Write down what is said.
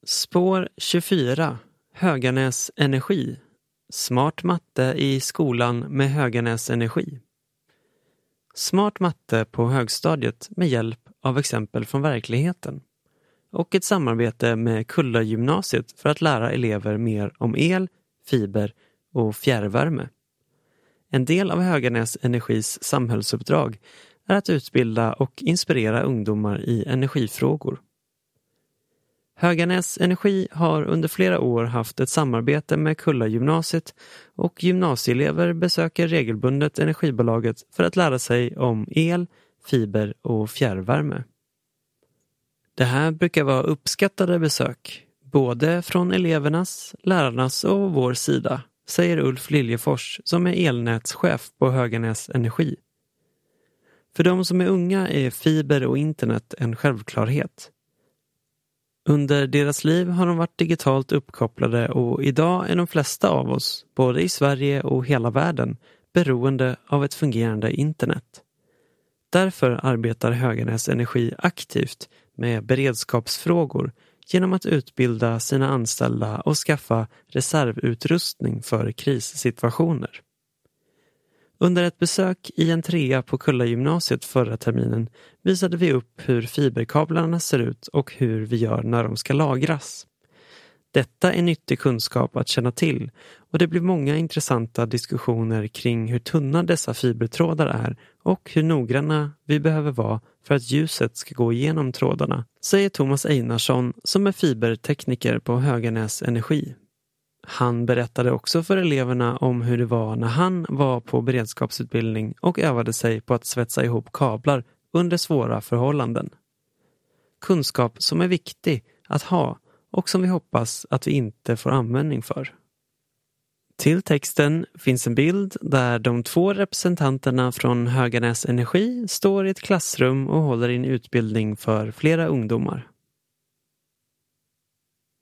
Spår 24. Höganäs Energi. Smart matte i skolan med Höganäs Energi. Smart matte på högstadiet med hjälp av exempel från verkligheten. Och ett samarbete med Kulla-gymnasiet för att lära elever mer om el, fiber och fjärrvärme. En del av Höganäs Energis samhällsuppdrag är att utbilda och inspirera ungdomar i energifrågor. Höganäs Energi har under flera år haft ett samarbete med Kulla-gymnasiet och gymnasieelever besöker regelbundet energibolaget för att lära sig om el, fiber och fjärrvärme. Det här brukar vara uppskattade besök, både från elevernas, lärarnas och vår sida, säger Ulf Liljefors som är elnätschef på Höganäs Energi. För de som är unga är fiber och internet en självklarhet. Under deras liv har de varit digitalt uppkopplade och idag är de flesta av oss, både i Sverige och hela världen, beroende av ett fungerande internet. Därför arbetar Höganäs Energi aktivt med beredskapsfrågor genom att utbilda sina anställda och skaffa reservutrustning för krissituationer. Under ett besök i en trea på Kulla-gymnasiet förra terminen visade vi upp hur fiberkablarna ser ut och hur vi gör när de ska lagras. Detta är nyttig kunskap att känna till och det blir många intressanta diskussioner kring hur tunna dessa fibertrådar är och hur noggranna vi behöver vara för att ljuset ska gå igenom trådarna, säger Thomas Einarsson som är fibertekniker på Höganäs Energi. Han berättade också för eleverna om hur det var när han var på beredskapsutbildning och övade sig på att svetsa ihop kablar under svåra förhållanden. Kunskap som är viktig att ha och som vi hoppas att vi inte får användning för. Till texten finns en bild där de två representanterna från Höganäs Energi står i ett klassrum och håller i en utbildning för flera ungdomar.